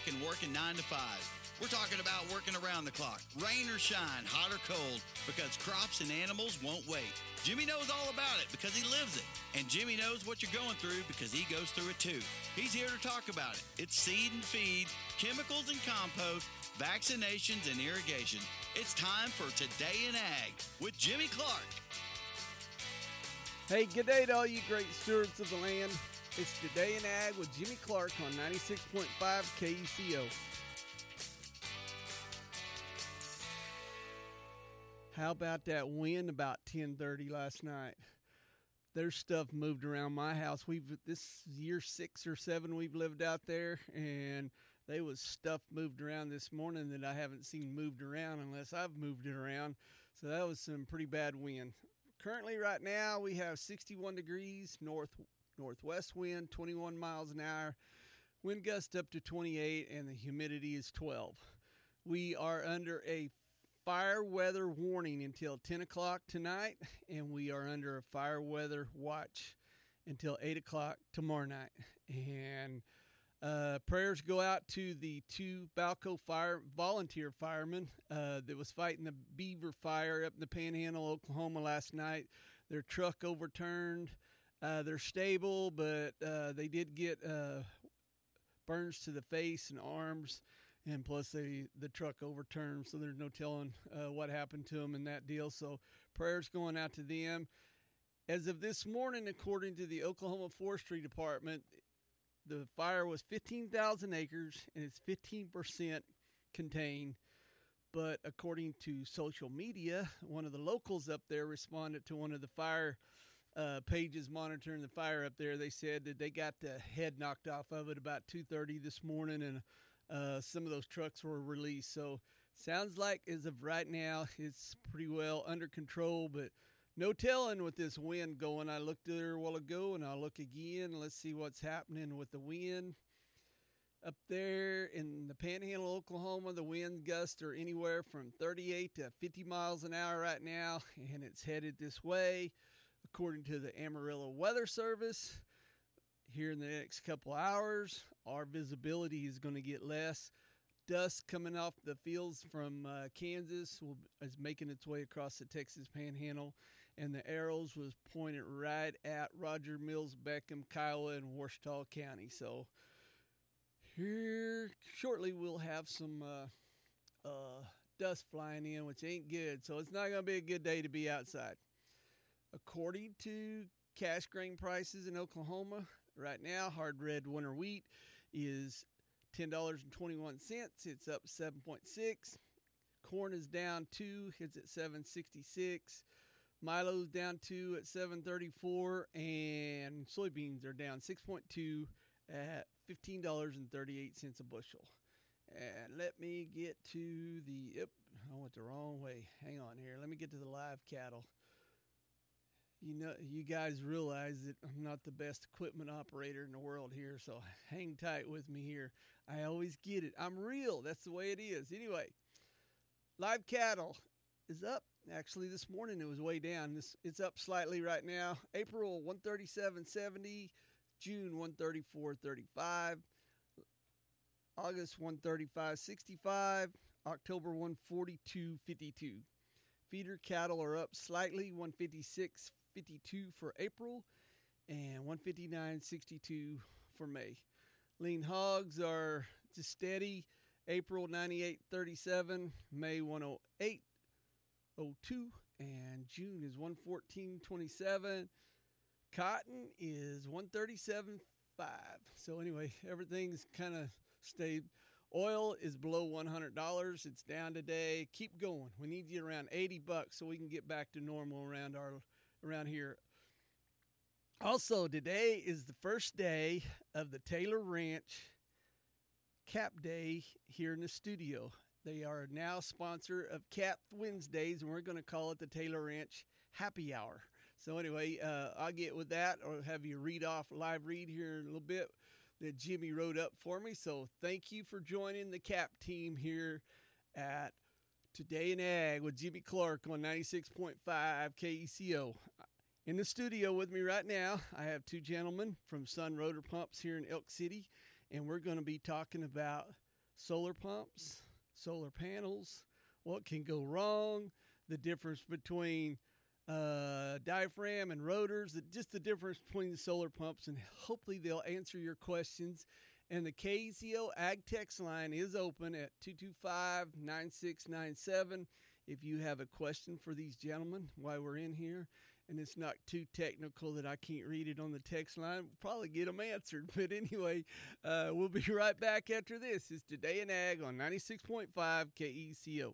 and working 9 to 5. We're talking about working around the clock, rain or shine, hot or cold, because crops and animals won't wait. Jimmy knows all about it because he lives it. And Jimmy knows what you're going through because he goes through it too. He's here to talk about it. It's seed and feed, chemicals and compost, vaccinations and irrigation. It's time for Today in Ag with Jimmy Clark. Hey, good day to all you great stewards of the land. It's Today in Ag with Jimmy Clark on 96.5 KUCO. How about that wind about 10:30 last night? There's stuff moved around my house. This year 6 or 7 we've lived out there, and there was stuff moved around this morning that I haven't seen moved around unless I've moved it around. So that was some pretty bad wind. Currently, right now, we have 61 degrees, northwest wind, 21 miles an hour, wind gust up to 28, and the humidity is 12. We are under a fire weather warning until 10 o'clock tonight, and we are under a fire weather watch until 8 o'clock tomorrow night. And prayers go out to the 2 Balco volunteer firemen that was fighting the beaver fire up in the Panhandle, Oklahoma last night. Their truck overturned. They're stable, but they did get burns to the face and arms. And plus, the truck overturned, so there's no telling what happened to them in that deal. So prayers going out to them. As of this morning, according to the Oklahoma Forestry Department, the fire was 15,000 acres, and it's 15% contained. But according to social media, one of the locals up there responded to one of the fire pages monitoring the fire up there. They said that they got the head knocked off of it about 2:30 this morning, and some of those trucks were released. So sounds like as of right now, it's pretty well under control, but no telling with this wind going. I looked there a while ago, and I'll look again. Let's see what's happening with the wind. Up there in the Panhandle, Oklahoma, the wind gusts are anywhere from 38 to 50 miles an hour right now, and it's headed this way. According to the Amarillo Weather Service, here in the next couple hours, our visibility is going to get less. Dust coming off the fields from Kansas is making its way across the Texas Panhandle, and the arrows was pointed right at Roger Mills, Beckham, Kiowa, and Ouachita County. So here shortly we'll have some dust flying in, which ain't good. So it's not going to be a good day to be outside. According to cash grain prices in Oklahoma, right now, hard red winter wheat is $10.21. It's up 7.6. Corn is down 2. It's at 7.66. Milo's down 2 at 7.34, and soybeans are down 6.2 at $15.38 a bushel. And let me get to I went the wrong way. Hang on here. Let me get to the live cattle. You know, you guys realize that I'm not the best equipment operator in the world here, so hang tight with me here. I always get it. I'm real. That's the way it is. Anyway, live cattle is up. Actually, this morning it was way down. It's up slightly right now. April 137.70, June 134.35, August 135.65, October 142.52. Feeder cattle are up slightly, 156.52 for April and 159.62 for May. Lean hogs are just steady. April 98.37, May 108.02, and June is 114.27. Cotton is 137.5. So anyway, everything's kind of stayed. Oil is below $100. It's down today. Keep going. We need you around $80 so we can get back to normal around here. Also, today is the first day of the Taylor Ranch Cap Day here in the studio. They are now sponsor of Cap Wednesdays, and we're going to call it the Taylor Ranch Happy Hour. So anyway, I'll get with that or have you live read here in a little bit that Jimmy wrote up for me. So thank you for joining the CAP team here at Today in Ag with Jimmy Clark on 96.5 KUCO. In the studio with me right now, I have two gentlemen from Sun Rotor Pumps here in Elk City, and we're going to be talking about solar pumps, solar panels, what can go wrong, the difference between diaphragm and rotors, just the difference between the solar pumps, and hopefully they'll answer your questions. And the KZO Ag Text line is open at 225-9697 if you have a question for these gentlemen while we're in here. And it's not too technical that I can't read it on the text line. We'll probably get them answered. But anyway, we'll be right back after this. It's Today in Ag on 96.5 KECO.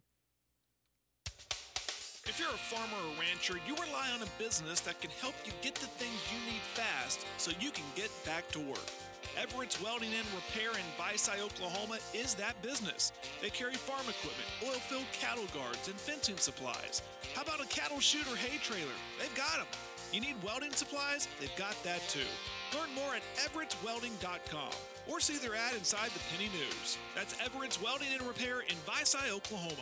If you're a farmer or rancher, you rely on a business that can help you get the things you need fast so you can get back to work. Everett's Welding and Repair in Visay, Oklahoma is that business. They carry farm equipment, oil-filled cattle guards, and fencing supplies. How about a cattle chute or hay trailer? They've got them. You need welding supplies? They've got that too. Learn more at everettswelding.com or see their ad inside the Penny News. That's Everett's Welding and Repair in Visay, Oklahoma.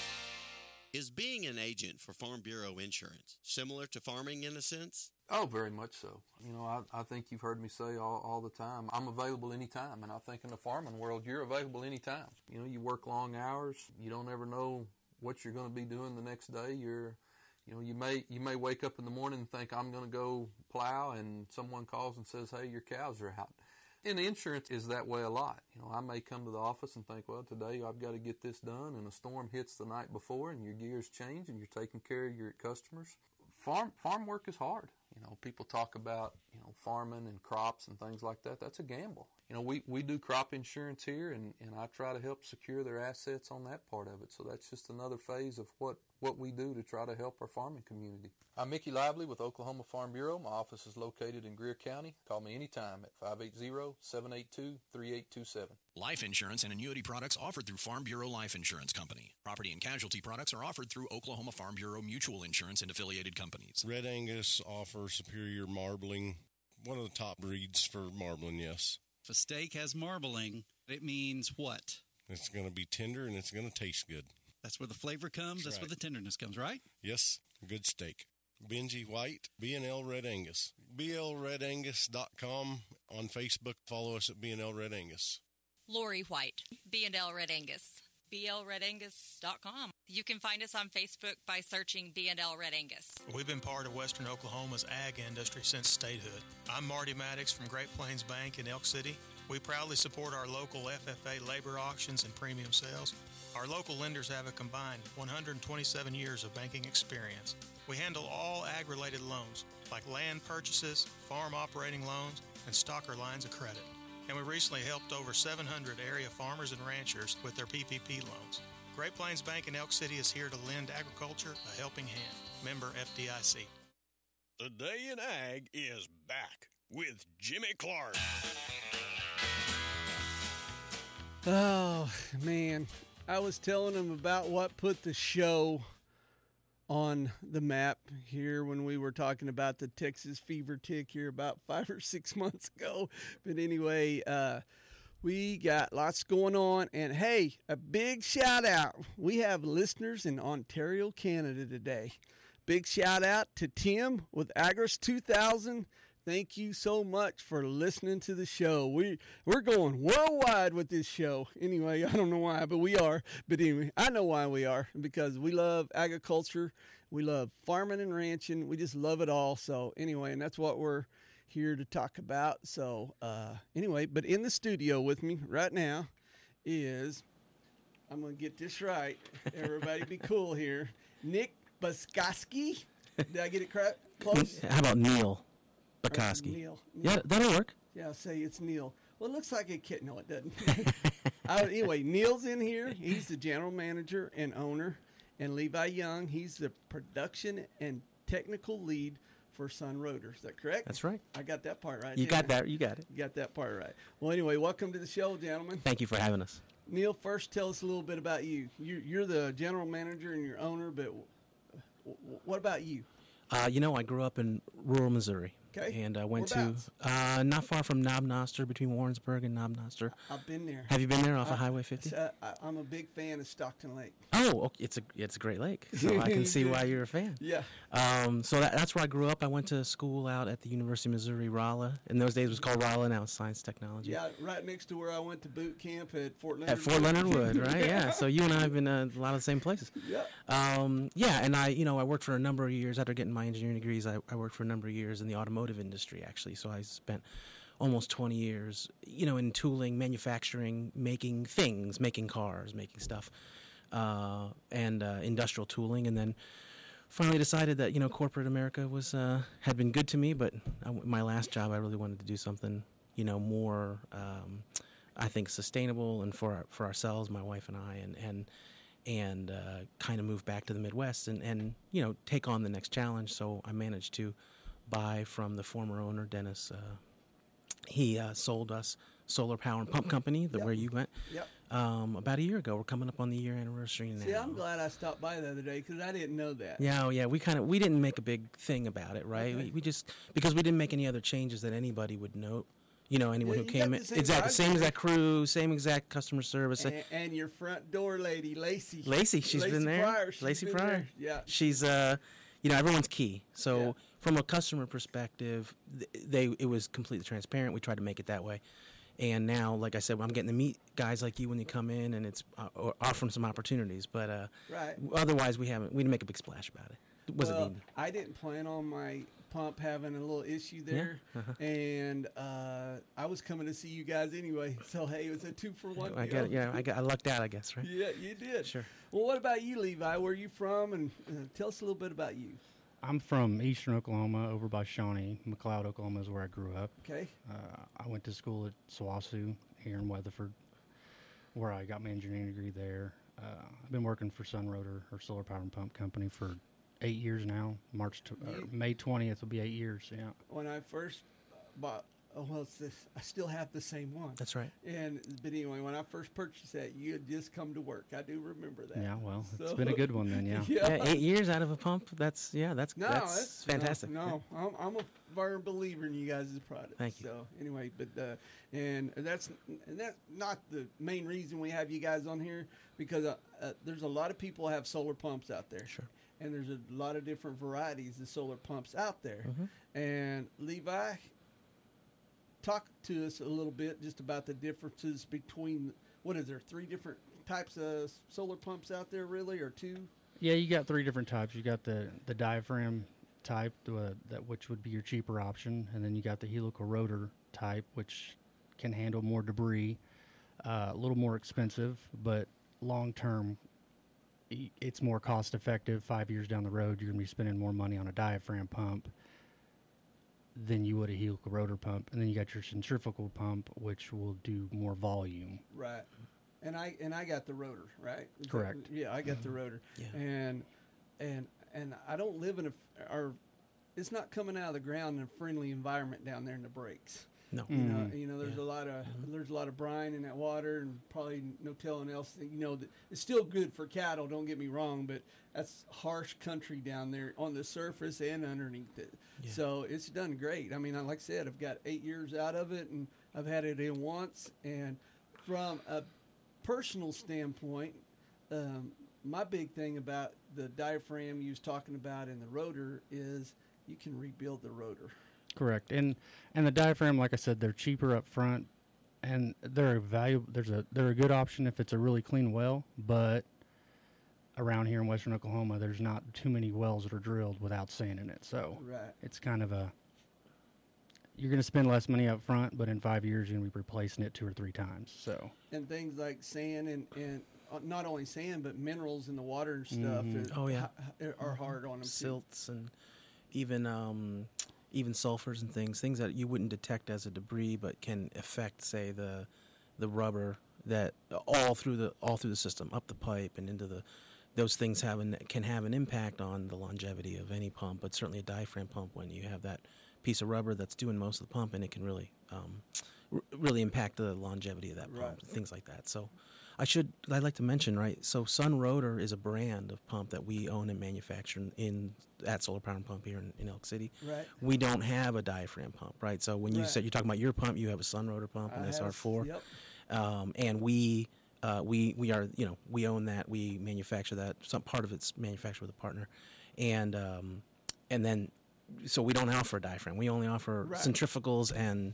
Is being an agent for Farm Bureau Insurance similar to farming in a sense? Oh, very much so. You know, I think you've heard me say all the time, I'm available anytime. And I think in the farming world, you're available anytime. You know, you work long hours. You don't ever know what you're going to be doing the next day. You may wake up in the morning and think, I'm going to go plow, and someone calls and says, hey, your cows are out. And insurance is that way a lot. You know, I may come to the office and think, well, today I've got to get this done, and a storm hits the night before, and your gears change, and you're taking care of your customers. Farm work is hard. You know, people talk about, farming and crops and things like that. That's a gamble. You know, we do crop insurance here, and I try to help secure their assets on that part of it. So that's just another phase of what we do to try to help our farming community. I'm Mickey Lively with Oklahoma Farm Bureau. My office is located in Greer County. Call me anytime at 580-782-3827. Life insurance and annuity products offered through Farm Bureau Life Insurance Company. Property and casualty products are offered through Oklahoma Farm Bureau Mutual Insurance and affiliated companies. Red Angus offers superior marbling. One of the top breeds for marbling, yes. If a steak has marbling, it means what? It's going to be tender and it's going to taste good. That's where the flavor comes. That's right. where the tenderness comes, right? Yes, good steak. Benji White, B&L Red Angus. BLRedAngus.com. On Facebook, follow us at B&L Red Angus. Lori White, B&L Red Angus. BLRedAngus.com. You can find us on Facebook by searching B&L Red Angus. We've been part of Western Oklahoma's ag industry since statehood. I'm Marty Maddox from Great Plains Bank in Elk City. We proudly support our local FFA labor auctions and premium sales. Our local lenders have a combined 127 years of banking experience. We handle all ag-related loans, like land purchases, farm operating loans, and stocker lines of credit. And we recently helped over 700 area farmers and ranchers with their PPP loans. Great Plains Bank in Elk City is here to lend agriculture a helping hand. Member FDIC. Today in Ag is back with Jimmy Clark. Oh, man. I was telling him about what put the show on the map here when we were talking about the Texas fever tick here about 5 or 6 months ago. But anyway, we got lots going on. And hey, a big shout out. We have listeners in Ontario, Canada today. Big shout out to Tim with Agris 2000. Thank you so much for listening to the show. We're going worldwide with this show. Anyway, I don't know why, but we are. But anyway, I know why we are, because we love agriculture. We love farming and ranching. We just love it all. So anyway, and that's what we're here to talk about. So anyway, but in the studio with me right now is, I'm going to get this right. Everybody be cool here. Nick Buskoski. Did I get it close? How about Neil Bukoski? Neil. Yeah, that'll work. Yeah, I'll say it's Neil. Well, it looks like a kid. No, it doesn't. Anyway, Neil's in here. He's the general manager and owner. And Levi Young, he's the production and technical lead for Sun Rotor. Is that correct? That's right. I got that part right. You got that. You got it. You got that part right. Well, anyway, welcome to the show, gentlemen. Thank you for having us. Neil, first tell us a little bit about you. You're the general manager and your owner, but what about you? I grew up in rural Missouri. Okay. And I went Whereabouts? to not far from Knob Noster, between Warrensburg and Knob Noster. I've been there. Have you been there off of Highway 50? I'm a big fan of Stockton Lake. Oh, okay. It's a great lake, so I can see why you're a fan. Yeah. So that's where I grew up. I went to school out at the University of Missouri Rolla. In those days, it was called Rolla. Now it's Science Technology. Yeah, right next to where I went to boot camp at Fort Leonard. At Fort Leonard Wood, right? Yeah. So you and I have been a lot of the same places. Yeah. Yeah, and I worked for a number of years after getting my engineering degrees. I worked for a number of years in the automotive industry, actually. So I spent almost 20 years, in tooling, manufacturing, making things, making cars, making stuff, and industrial tooling, and then finally decided that corporate America was had been good to me, but my last job I really wanted to do something more I think sustainable and for ourselves, my wife and I, and kind of move back to the Midwest and take on the next challenge. So I managed to buy from the former owner, Dennis. He sold us Solar Power and Pump Company, where you went, about a year ago. We're coming up on the year anniversary now. See, I'm glad I stopped by the other day because I didn't know that. Yeah, we didn't make a big thing about it, right? Okay. We just, because we didn't make any other changes that anybody would know. Anyone who came in, exactly same exact crew, same exact customer service, and your front door lady, Lacey. She's been there. Pryor, Lacey Pryor. Yeah, she's everyone's key. So from a customer perspective, it was completely transparent. We tried to make it that way. And now, like I said, I'm getting to meet guys like you when you come in, and it's offering some opportunities. But right. Otherwise, we didn't make a big splash about it. It wasn't needed. I didn't plan on my pump having a little issue there, and I was coming to see you guys anyway. So hey, it was a 2-for-1. I lucked out, I guess, right? Yeah, you did. Sure. Well, what about you, Levi? Where are you from? And tell us a little bit about you. I'm from eastern Oklahoma, over by Shawnee. McLeod, Oklahoma is where I grew up. Okay. I went to school at SWOSU here in Weatherford, where I got my engineering degree there. I've been working for Sunrotor, or Solar Power and Pump Company, for 8 years now. May 20th will be 8 years. Yeah. When I first bought, I still have the same one. That's right. But anyway, when I first purchased that, you had just come to work. I do remember that. Yeah, well, it's been a good one then. Yeah. Yeah, 8 years out of a pump. That's fantastic. No, I'm a firm believer in you guys' product. Thank you. So anyway, but and that's not the main reason we have you guys on here, because there's a lot of people have solar pumps out there. Sure. And there's a lot of different varieties of solar pumps out there. Mm-hmm. And Levi, talk to us a little bit just about the differences between, what is there, 3 different types of solar pumps out there, really, or 2? Yeah, you got 3 different types. You got the diaphragm type, which would be your cheaper option, and then you got the helical rotor type, which can handle more debris, a little more expensive, but long term, it's more cost effective. 5 years down the road, you're going to be spending more money on a diaphragm pump than you would a helical rotor pump. And then you got your centrifugal pump, which will do more volume. Right. And I got the rotor, right? Correct. I got the rotor. Yeah. And I don't live in it's not coming out of the ground in a friendly environment down there in the breaks. No. You know, there's a lot of brine in that water, and probably no telling else. It's still good for cattle. Don't get me wrong, but that's harsh country down there on the surface and underneath it. Yeah. So it's done great. I mean, like I said, I've got 8 years out of it, and I've had it in once. And from a personal standpoint, my big thing about the diaphragm you was talking about in the rotor is you can rebuild the rotor. Correct. And the diaphragm, like I said, they're cheaper up front, and they're a good option if it's a really clean well, but around here in western Oklahoma, there's not too many wells that are drilled without sand in it. So it's kind of you're going to spend less money up front, but in 5 years, you're going to be replacing it 2 or 3 times. So. And things like sand and not only sand, but minerals in the water and stuff are hard on them. Silts too. And even sulfurs and things that you wouldn't detect as a debris, but can affect, say, the rubber that all through the system, up the pipe and into those things can have an impact on the longevity of any pump, but certainly a diaphragm pump, when you have that piece of rubber that's doing most of the pump, and it can really really impact the longevity of that pump, Right. things like that. So I'd like to mention, right, so Sun Rotor is a brand of pump that we own and manufacture at Solar Power and Pump here in Elk City. Right. We don't have a diaphragm pump, right? So when you Right. said you're talking about your pump, you have a Sun Rotor pump, an SR4. Yep. And we are, we own that. We manufacture that. Some part of it's manufactured with a partner, and then so we don't offer a diaphragm. We only offer centrifugals and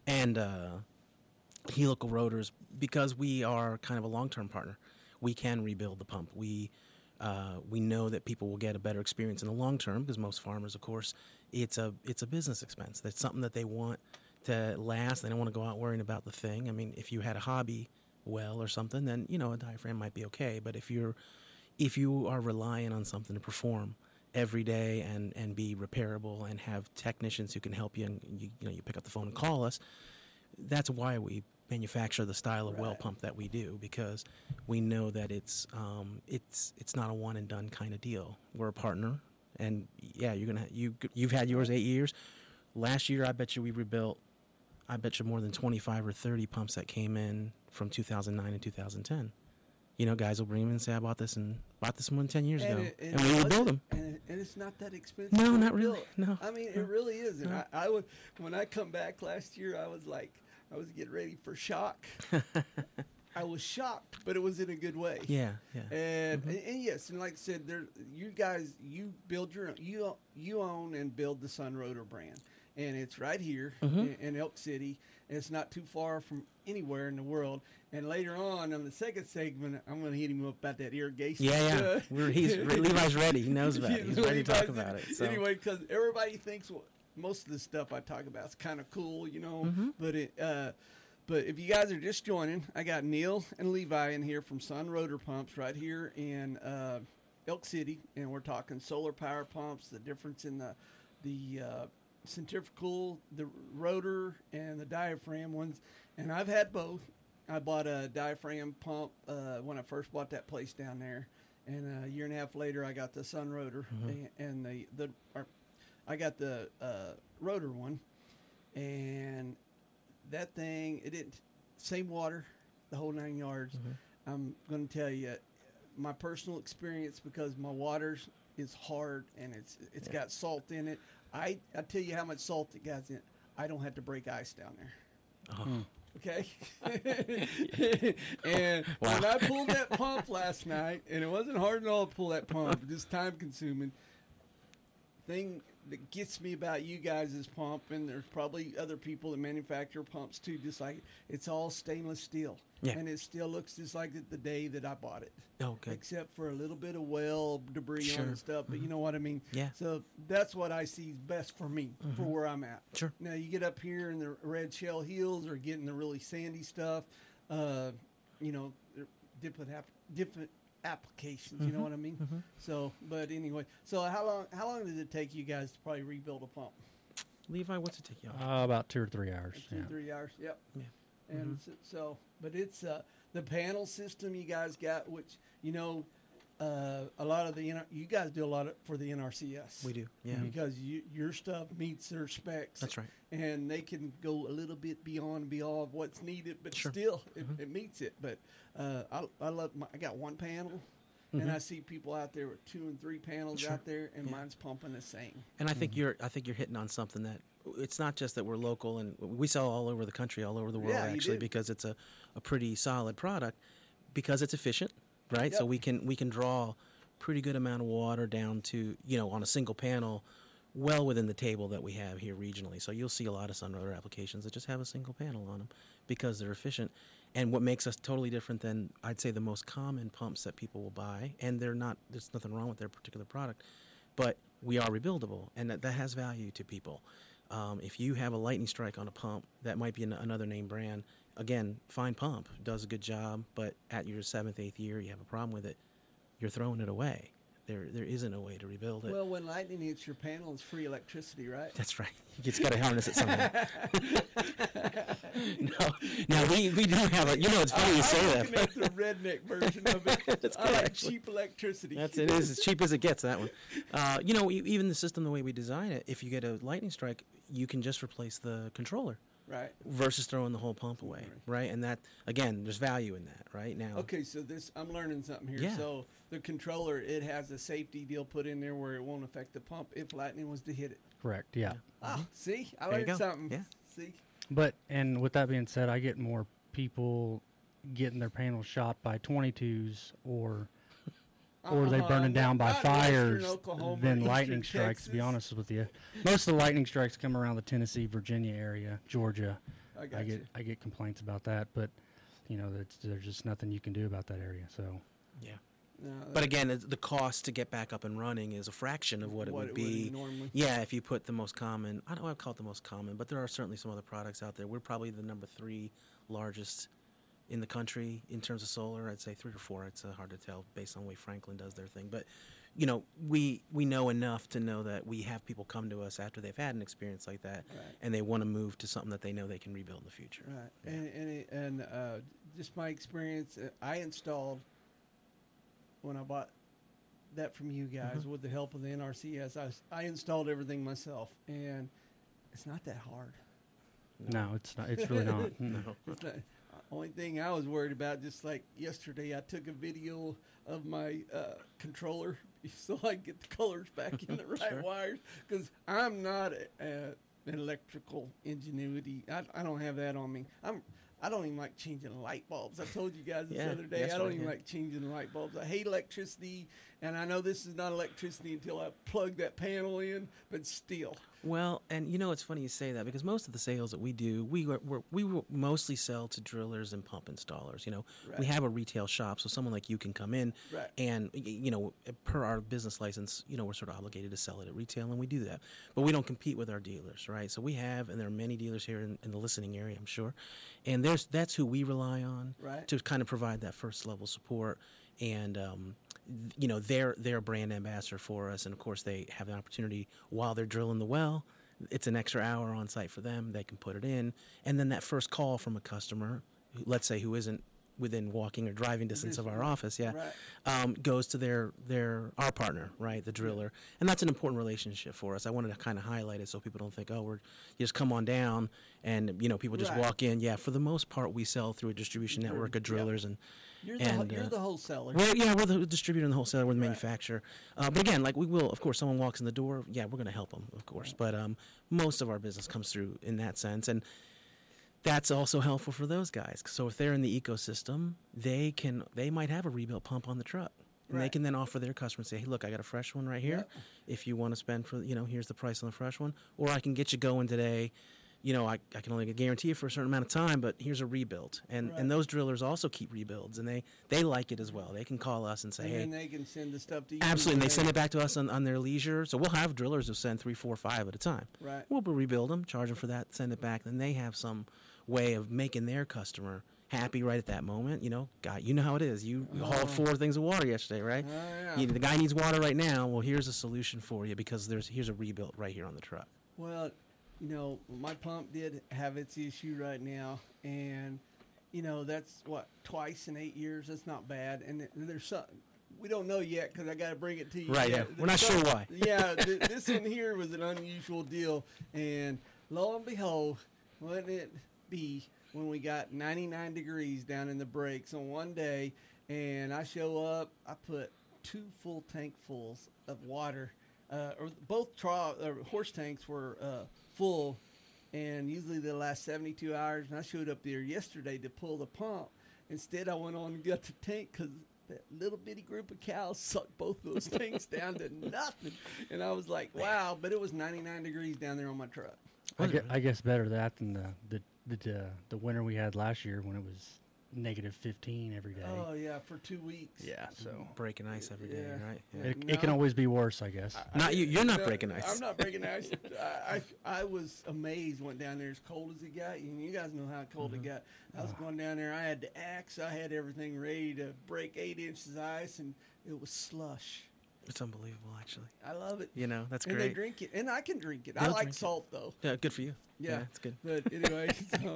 helical rotors because we are kind of a long-term partner. We can rebuild the pump. We know that people will get a better experience in the long term because most farmers, of course, it's a business expense. That's something that they want to last. They don't want to go out worrying about the thing. I mean, if you had a hobby well or something, then a diaphragm might be okay. But if you are relying on something to perform every day and be repairable and have technicians who can help you, and you pick up the phone and call us, that's why we manufacture the style of well pump that we do, because we know that it's not a one and done kind of deal. We're a partner, and you've had yours 8 years. Last year, I bet you we rebuilt more than 25 or 30 pumps that came in from 2009 and 2010. Guys will bring them in and say, I bought this more than 10 years ago. And we rebuild them. And it's not that expensive. No, not really. No. I mean, it really isn't. No. I would, when I come back last year, I was getting ready for shock. I was shocked, but it was in a good way. Yeah. And yes, and like I said, you guys, you build your own, you own and build the Sun Rotor brand. And it's right here in Elk City. And it's not too far from anywhere in the world. And later on the second segment, I'm going to hit him up about that irrigation. Yeah. Levi's ready. He knows about it. He's ready to talk about it. So. Anyway, because everybody thinks most of the stuff I talk about is kind of cool, But if you guys are just joining, I got Neil and Levi in here from Sun Rotor Pumps right here in Elk City. And we're talking solar power pumps, the difference in the centrifugal, the rotor, and the diaphragm ones. And I've had both. I bought a diaphragm pump when I first bought that place down there, and a year and a half later I got the Sun Rotor, and I got the rotor one, and that thing, it didn't, same water, the whole 9 yards. I'm going to tell you my personal experience, because my water is hard and it's got salt in it. I tell you how much salt it got in it. I don't have to break ice down there. Okay? And when I pulled that pump last night, and it wasn't hard at all to pull that pump, just time consuming, thing that gets me about you guys is pump, and there's probably other people that manufacture pumps too, just like it's all stainless steel. Yeah. And it still looks just like it the day that I bought it. Okay. Except for a little bit of well debris on and stuff, but you know what I mean? Yeah. So that's what I see is best for me, for where I'm at. Sure. Now you get up here in the red shell hills or getting the really sandy stuff, different applications, you know what I mean? So, but anyway, so how long did it take you guys to probably rebuild a pump? Levi, what's it take you? About 2 or 3 hours. 2 or 3 hours, yep. Yeah. And so, but it's the panel system you guys got, which a lot of you guys do a lot for the NRCS. We do, yeah. Because your stuff meets their specs. That's right. And they can go a little bit beyond what's needed, but still it meets it. But I love I got one panel. And I see people out there with 2 and 3 panels out there, and mine's pumping the same. And I think you're hitting on something that it's not just that we're local, and we sell all over the country, all over the world actually, because it's a pretty solid product, because it's efficient, right? Yep. So we can draw pretty good amount of water down to on a single panel, well within the table that we have here regionally. So you'll see a lot of Sun Rotor applications that just have a single panel on them because they're efficient. And what makes us totally different than, I'd say, the most common pumps that people will buy, and there's nothing wrong with their particular product, but we are rebuildable, and that has value to people. If you have a lightning strike on a pump, that might be another name brand. Again, fine pump, does a good job, but at your 7th, 8th year, you have a problem with it, you're throwing it away. There isn't a way to rebuild it. Well, when lightning hits your panel, it's free electricity, right? That's right. You just got to harness it somehow. No, we do have a. It's funny you say that. That's the redneck version of it. That's I like cheap electricity. It is as cheap as it gets. That one. Even the system, the way we design it, if you get a lightning strike, you can just replace the controller. Right. Versus throwing the whole pump away, right? And that, again, there's value in that, right? Now. Okay, so I'm learning something here. Yeah. So the controller, it has a safety deal put in there where it won't affect the pump if lightning was to hit it. Correct. Yeah. See, I There you learned go. something. Yeah. See. But, and with that being said, I get more people getting their panels shot by 22s or they burning down by not fires Western Oklahoma, than Eastern lightning strikes, to be Texas. honest with you. Most of the lightning strikes come around the Tennessee, Virginia area, Georgia. I get complaints about that, but there's just nothing you can do about that area. So Yeah. No, But again, the cost to get back up and running is a fraction of what it would be. normally. Yeah, if you put the most common, I don't want to call it the most common, but there are certainly some other products out there. We're probably the number 3 largest in the country in terms of solar. I'd say 3 or 4. It's hard to tell based on the way Franklin does their thing. But, we know enough to know that we have people come to us after they've had an experience like that, and they want to move to something that they know they can rebuild in the future. Right. And just my experience, I installed, when I bought that from you guys with the help of the NRCS, I installed everything myself, and it's not that hard. no, it's not. It's really not. No. It's not, only thing I was worried about, just like yesterday, I took a video of my controller so I can get the colors back in the right wires, because I'm not an electrical ingenuity. I don't have that on me. I don't even like changing light bulbs. I told you guys this other day. I don't even like changing light bulbs. I hate electricity, and I know this is not electricity until I plug that panel in, but still. Well, and it's funny you say that, because most of the sales that we do, we mostly sell to drillers and pump installers. We have a retail shop, so someone like you can come in, and per our business license, we're sort of obligated to sell it at retail, and we do that. But we don't compete with our dealers, right? So we have, and there are many dealers here in the listening area, I'm sure, and that's who we rely on to kind of provide that first level support. And they're a brand ambassador for us, and of course they have an opportunity while they're drilling the well. It's an extra hour on site for them. They can put it in, and then that first call from a customer, let's say who isn't within walking or driving distance of our office, goes to our partner, right, the driller, and that's an important relationship for us. I wanted to kind of highlight it so people don't think, you just come on down, and people just walk in. Yeah, for the most part, we sell through a distribution network of drillers and. You're the wholesaler. We're the distributor and the wholesaler. We're the manufacturer. But again, like we will, of course, someone walks in the door, we're going to help them, of course. But most of our business comes through in that sense. And that's also helpful for those guys. So if they're in the ecosystem, they might have a rebuilt pump on the truck. And they can then offer their customer and say, hey, look, I got a fresh one right here. If you want to spend here's the price on the fresh one. Or I can get you going today. I can only guarantee it for a certain amount of time, but here's a rebuild. And those drillers also keep rebuilds, and they like it as well. They can call us and say, hey. And they can send the stuff to you. Absolutely. And they send it back to us on their leisure. So we'll have drillers who send 3, 4, 5 at a time. Right. We'll rebuild them, charge them for that, send it back. Then they have some way of making their customer happy right at that moment. God, you know how it is. You hauled 4 things of water yesterday, right? The guy needs water right now. Well, here's a solution for you, because here's a rebuild right here on the truck. Well, my pump did have its issue right now, and that's twice in 8 years. That's not bad. And there's something we don't know yet, because I got to bring it to you. Right. Yeah. We're not sure why. This one here was an unusual deal, and lo and behold, wouldn't it be when we got 99 degrees down in the brakes on one day, and I show up, I put 2 full tankfuls of water. Or both horse tanks were full, and usually they last 72 hours. And I showed up there yesterday to pull the pump. Instead, I went on and got the tank, because that little bitty group of cows sucked both those tanks down to nothing. And I was like, wow! But it was 99 degrees down there on my truck. I guess better that than the winter we had last year when it was -15 every day. Oh yeah, for 2 weeks. Yeah, so breaking ice every day, right? Yeah. It can always be worse, I guess. Not you. You're not breaking ice. I'm not breaking ice. I was amazed. Went down there as cold as it got. And you guys know how cold it got. I was going down there. I had the axe. I had everything ready to break 8 inches of ice, and it was slush. It's unbelievable, actually. I love it. That's and great. And they drink it, and I can drink it. I like salt, though. Yeah, good for you. Yeah, it's good. But anyway,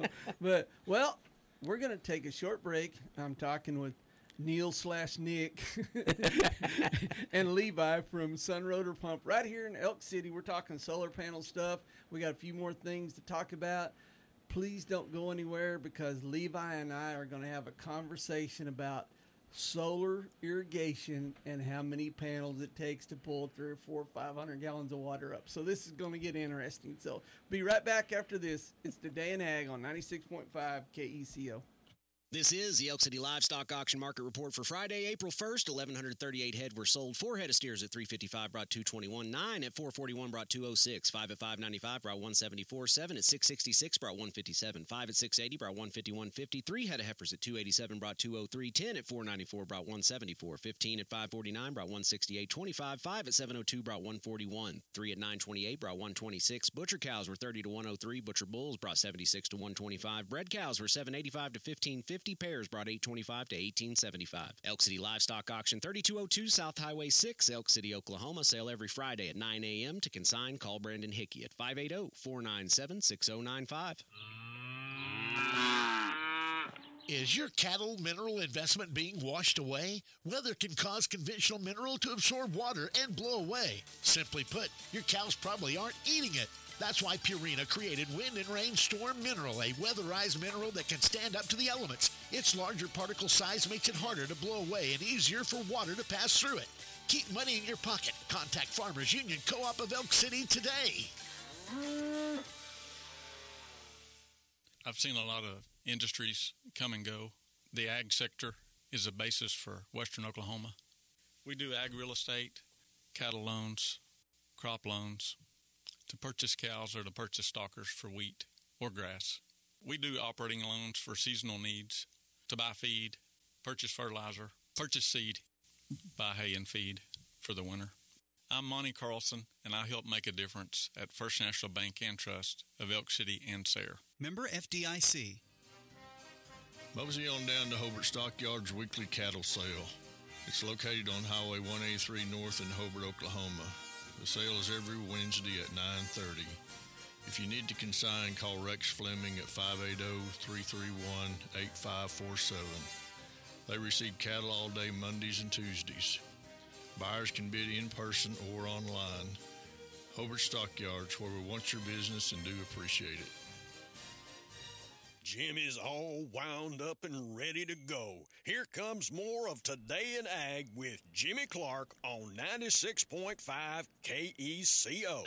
we're going to take a short break. I'm talking with Neil/Nick and Levi from Sunrotor Pump right here in Elk City. We're talking solar panel stuff. We got a few more things to talk about. please don't go anywhere, because Levi and I are going to have a conversation about solar irrigation and how many panels it takes to pull 300 or 400 or 500 gallons of water up. So this is going to get interesting. So be right back after this. It's Today in Ag on 96.5 KECO. This is the Elk City Livestock Auction Market Report for Friday, April 1st. 1,138 head were sold. 4 head of steers at $355 brought $221. 9 at $441 brought $206. 5 at $595 brought $174. 7 at $666 brought $157. 5 at $680 brought $151.50. 3 head of heifers at $287 brought $203. 10 at $494 brought $174. 15 at $549 brought $168. 25. 5 at $702 brought $141. 3 at $928 brought $126. Butcher cows were $30 to $103. Butcher bulls brought $76 to $125. Bred cows were $785 to $15.50. Pairs brought $825 to $1875. Elk City Livestock Auction, 3202 South Highway 6, Elk City, Oklahoma. Sale every Friday at 9 a.m. To consign, call Brandon Hickey at 580-497-6095. Is your cattle mineral investment being washed away? Weather can cause conventional mineral to absorb water and blow away. Simply put, your cows probably aren't eating it. That's why Purina created Wind and Rain Storm Mineral, a weatherized mineral that can stand up to the elements. Its larger particle size makes it harder to blow away and easier for water to pass through it. Keep money in your pocket. Contact Farmers Union Co-op of Elk City today. I've seen a lot of industries come and go. The ag sector is the basis for western Oklahoma. We do ag real estate, cattle loans, crop loans, to purchase cows or to purchase stockers for wheat or grass. We do operating loans for seasonal needs, to buy feed, purchase fertilizer, purchase seed, buy hay and feed for the winter. I'm Monty Carlson, and I help make a difference at First National Bank and Trust of Elk City and Sayre. Member FDIC. Mosey on down to Hobart Stockyards weekly cattle sale. It's located on Highway 183 North in Hobart, Oklahoma. The sale is every Wednesday at 9:30. If you need to consign, call Rex Fleming at 580-331-8547. They receive cattle all day Mondays and Tuesdays. Buyers can bid in person or online. Hobart Stockyards, where we want your business and do appreciate it. Jimmy's all wound up and ready to go. Here comes more of Today in Ag with Jimmy Clark on 96.5 KECO.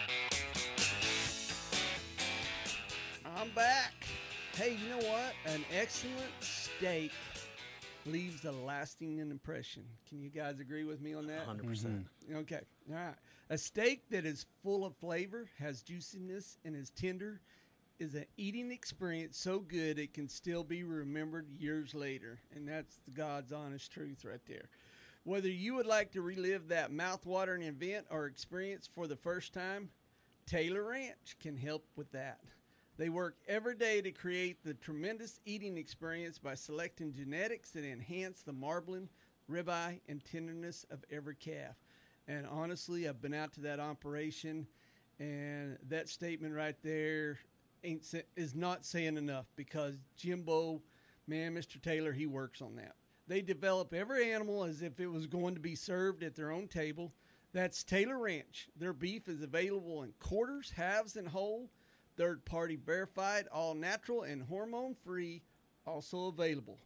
I'm back. Hey, you know what? An excellent steak leaves a lasting impression. Can you guys agree with me on that? 100%. Okay. All right. A steak that is full of flavor, has juiciness, and is tender is an eating experience so good it can still be remembered years later. And that's the God's honest truth right there. Whether you would like to relive that mouth-watering event or experience for the first time, Taylor Ranch can help with that. They work every day to create the tremendous eating experience by selecting genetics that enhance the marbling, ribeye, and tenderness of every calf. And honestly, I've been out to that operation, and that statement right there is not saying enough, because Jimbo, man, Mr. Taylor, he works on that. They develop every animal as if it was going to be served at their own table. That's Taylor Ranch. Their beef is available in quarters, halves, and whole. Third-party verified, all natural, and hormone-free, also available.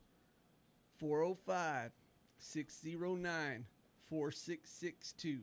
405-609-4662.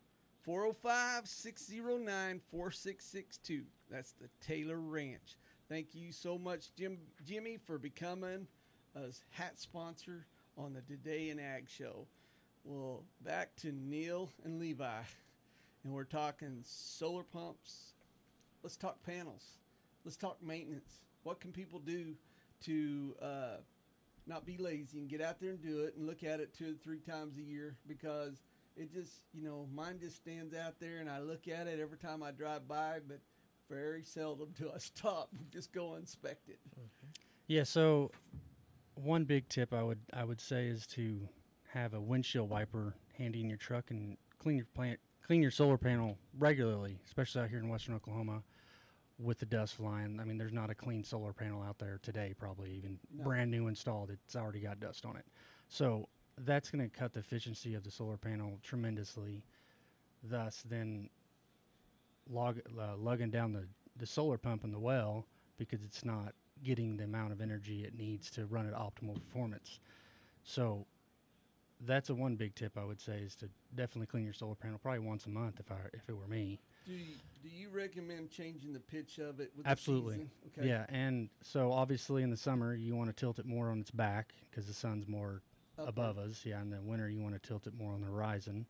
405-609-4662. That's the Taylor Ranch. Thank you so much, Jimmy, for becoming a hat sponsor on the Today in Ag show. Well, back to Neil and Levi, and we're talking solar pumps. Let's talk panels. Let's talk maintenance. What can people do to not be lazy and get out there and do it and look at it 2 to 3 times a year? Because it just, mine just stands out there, and I look at it every time I drive by, but very seldom do I stop and just go inspect it. Yeah, so one big tip I would say is to have a windshield wiper handy in your truck and clean your solar panel regularly, especially out here in western Oklahoma with the dust flying. I mean, there's not a clean solar panel out there today, probably even brand new installed. It's already got dust on it. So that's going to cut the efficiency of the solar panel tremendously. Thus, then lugging down the solar pump in the well because it's not getting the amount of energy it needs to run at optimal performance. So that's one big tip I would say, is to definitely clean your solar panel probably once a month if it were me. Do you recommend changing the pitch of it with Absolutely. the season? Okay. Yeah, and so obviously in the summer you want to tilt it more on its back because the sun's more above us. Yeah, in the winter you want to tilt it more on the horizon.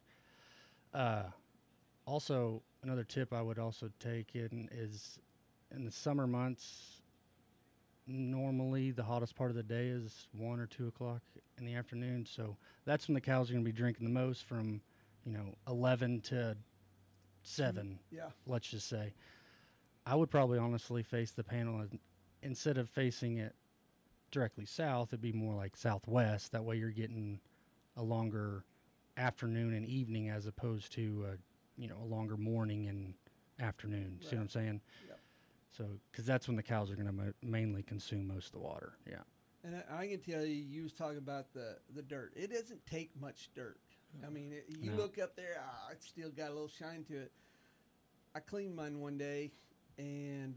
Also, another tip I would also take in is in the summer months, normally the hottest part of the day is 1 or 2 o'clock in the afternoon. So that's when the cows are going to be drinking the most, from 11 to 7. Yeah. Let's just say. I would probably honestly face the panel instead of facing it directly south. It'd be more like southwest. That way you're getting a longer afternoon and evening as opposed to a longer morning and afternoon. Right. See what I'm saying? Yep. So, because that's when the cows are going to mainly consume most of the water. Yeah. And I can tell you, you was talking about the dirt. It doesn't take much dirt. I mean, you look up there, it's still got a little shine to it. I cleaned mine one day, and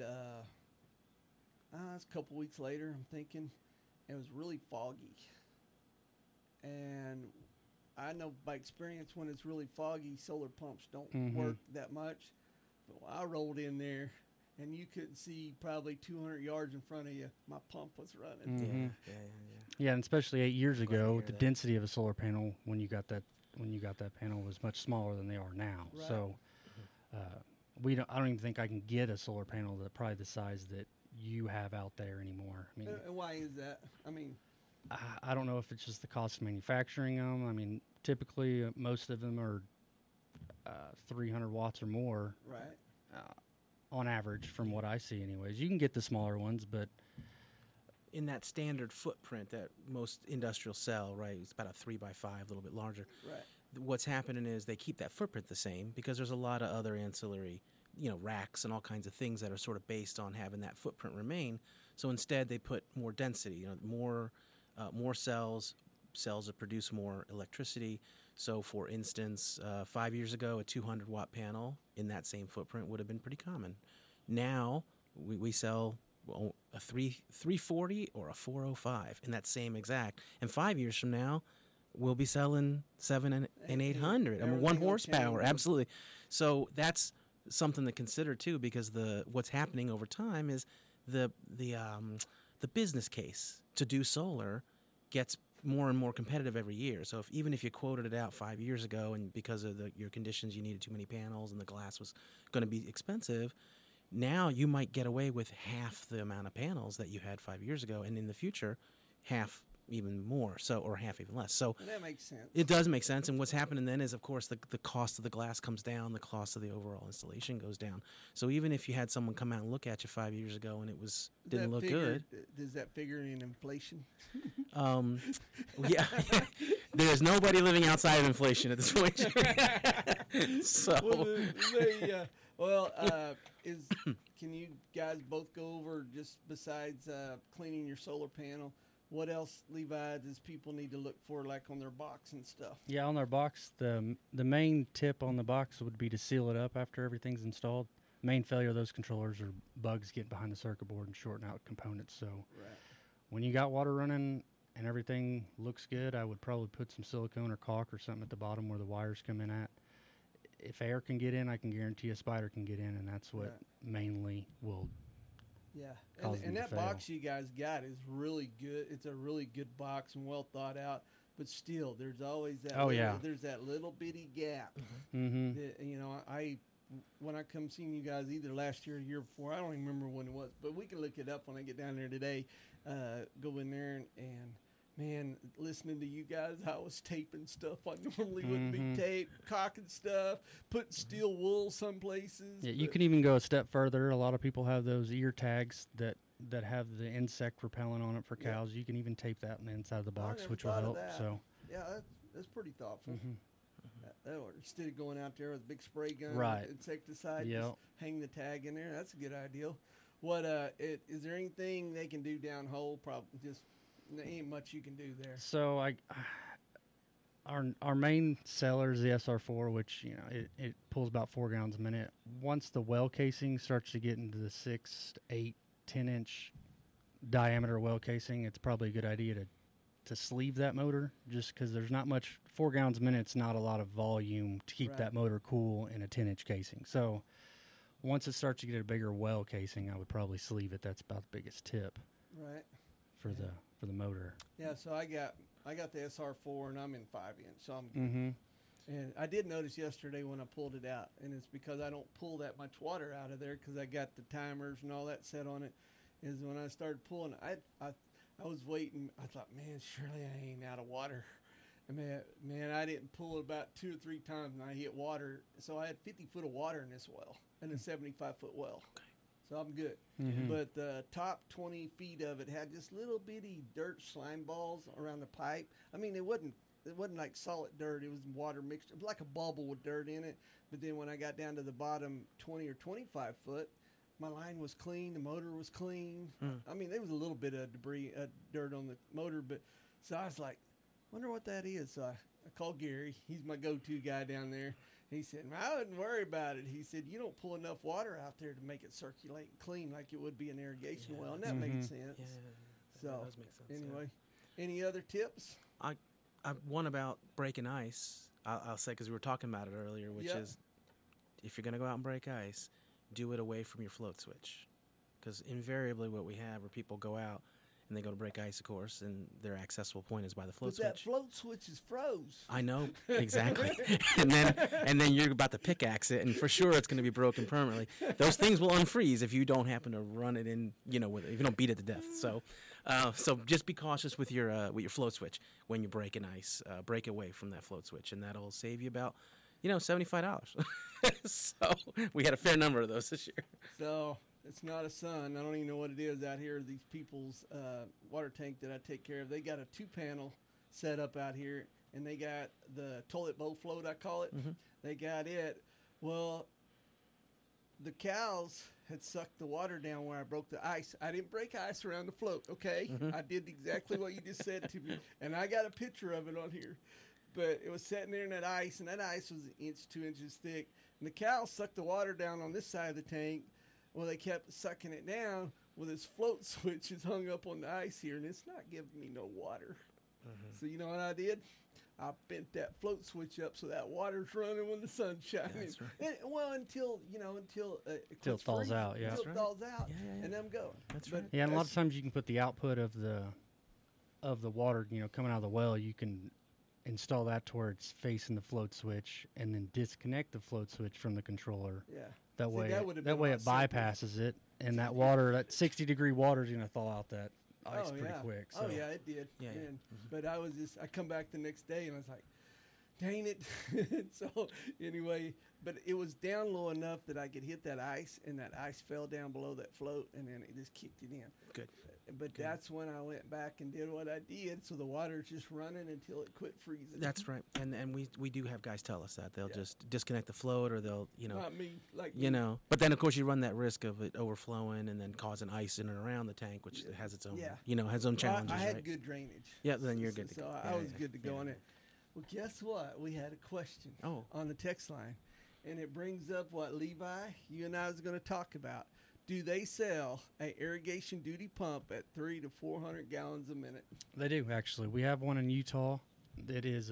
it's a couple weeks later, I'm thinking, it was really foggy. And I know by experience when it's really foggy, solar pumps don't work that much. But I rolled in there, and you couldn't see probably 200 yards in front of you. My pump was running. Mm-hmm. Yeah, and especially 8 years ago, the density of a solar panel when you got that panel was much smaller than they are now. Right. So I don't even think I can get a solar panel that probably the size that you have out there anymore. I mean, and why is that? I mean, I don't know if it's just the cost of manufacturing them. I mean, typically most of them are 300 watts or more. Right. On average, from what I see anyways. You can get the smaller ones, but in that standard footprint that most industrial sell, right, it's about a 3x5, a little bit larger. Right. What's happening is they keep that footprint the same because there's a lot of other ancillary, racks and all kinds of things that are sort of based on having that footprint remain. So instead they put more density, more cells that produce more electricity. So for instance, 5 years ago, a 200 watt panel in that same footprint would have been pretty common. Now we sell a 340 or a 405 in that same exact. And 5 years from now, we'll be selling 700 and 800. I mean, 1 horsepower, absolutely. So that's something to consider too, because what's happening over time is the business case to do solar gets more and more competitive every year. So even if you quoted it out 5 years ago, and because of your conditions you needed too many panels and the glass was going to be expensive, now you might get away with half the amount of panels that you had 5 years ago, and in the future, half even more, or half even less. So that makes sense. It does make sense. And what's happening then is, of course, the cost of the glass comes down, the cost of the overall installation goes down. So even if you had someone come out and look at you 5 years ago and it didn't look good, does that figure in inflation? Yeah, there's nobody living outside of inflation at this point. So, can you guys both go over, just besides cleaning your solar panel, what else, Levi, does people need to look for, like on their box and stuff? Yeah, on their box, the main tip on the box would be to seal it up after everything's installed. Main failure of those controllers are bugs getting behind the circuit board and shorting out components. So when you got water running and everything looks good, I would probably put some silicone or caulk or something at the bottom where the wires come in at. If air can get in, I can guarantee a spider can get in, and that's what mainly will. Yeah, and that box you guys got is really good. It's a really good box and well thought out. But still, there's always that. There's that little bitty gap. Mm-hmm. That, when I come seeing you guys either last year or the year before, I don't even remember when it was, but we can look it up when I get down there today. Go in there and man, listening to you guys, I was taping stuff I normally wouldn't be taped, caulking stuff, putting steel wool some places. Yeah, you can even go a step further. A lot of people have those ear tags that have the insect repellent on it for cows. You can even tape that on the inside of the box, which will help. So yeah, that's pretty thoughtful. Instead of going out there with a big spray gun, insecticide, just hang the tag in there. That's a good idea. What is there anything they can do downhole? Probably just. There ain't much you can do there. So our main seller is the SR4, which it pulls about 4 gallons a minute. Once the well casing starts to get into the 6 to 8 10-inch diameter well casing, it's probably a good idea to sleeve that motor, just because there's not much. 4 gallons a minute's not a lot of volume to keep that motor cool in a 10-inch casing. So once it starts to get a bigger well casing, I would probably sleeve it. That's about the biggest tip. Right. For the motor. Yeah, so I got the SR4 and I'm in 5-inch, so I'm good. Mm-hmm. And I did notice yesterday when I pulled it out, and it's because I don't pull that much water out of there because I got the timers and all that set on it, is when I started pulling, I was waiting. I thought, man, surely I ain't out of water. And man, I didn't pull it about 2 or 3 times, and I hit water. So I had 50 foot of water in this well and a 75-foot well. Okay. So I'm good. Mm-hmm. But the top 20 feet of it had just little bitty dirt slime balls around the pipe. I mean, it wasn't like solid dirt. It was water mixed. It was like a bubble with dirt in it. But then when I got down to the bottom 20 or 25 foot, my line was clean. The motor was clean. I mean, there was a little bit of debris, dirt on the motor. But so I was like, wonder what that is. So I called Gary. He's my go-to guy down there. He said, I wouldn't worry about it. He said, you don't pull enough water out there to make it circulate clean like it would be an irrigation well. And that made sense. Yeah, so that does make sense. Anyway, any other tips? One about breaking ice, I'll say, because we were talking about it earlier, which is if you're going to go out and break ice, do it away from your float switch. Because invariably what we have are people go out and they go to break ice, of course, and their accessible point is by the float switch. But that float switch is froze. I know, exactly. and then you're about to pickaxe it, and for sure it's going to be broken permanently. Those things will unfreeze if you don't happen to run it in, if you don't beat it to death. So just be cautious with your float switch when you're breaking ice. Break away from that float switch, and that'll save you about, $75. So we had a fair number of those this year. So it's not a sun. I don't even know what it is out here. These people's water tank that I take care of, they got a 2-panel set up out here, and they got the toilet bowl float, I call it. Mm-hmm. They got it. Well, the cows had sucked the water down where I broke the ice. I didn't break ice around the float, okay? Mm-hmm. I did exactly what you just said to me, and I got a picture of it on here. But it was sitting there in that ice, and that ice was 1 inch, 2 inches thick. And the cows sucked the water down on this side of the tank. Well, they kept sucking it down. Well, this float switch is hung up on the ice here, and it's not giving me no water. Mm-hmm. So you know what I did? I bent that float switch up so that water's running when the sun's shining. That's right. Until it thaws out. Yeah, until it thaws out, and them go. That's right. Yeah, and a lot of times you can put the output of the water, coming out of the well. You can install that to where it's facing the float switch, and then disconnect the float switch from the controller. Yeah. That way it bypasses it, and that water, that 60-degree water, is going to thaw out that ice pretty quick. So. Oh yeah, it did. Yeah. But I come back the next day and I was like, dang it. So anyway, but it was down low enough that I could hit that ice, and that ice fell down below that float, and then it just kicked it in. Good. But that's when I went back and did what I did, so the water's just running until it quit freezing. That's right. And we do have guys tell us that. They'll just disconnect the float, or they'll, Not me, But then, of course, you run that risk of it overflowing and then causing ice in and around the tank, which has its own, has its own challenges, I had right? good drainage. Yeah, then you're good to go. So I was good to go on it. Well, guess what? We had a question on the text line, and it brings up what, Levi, you and I was going to talk about. Do they sell an irrigation duty pump at 300 to 400 gallons a minute? They do, actually. We have one in Utah that is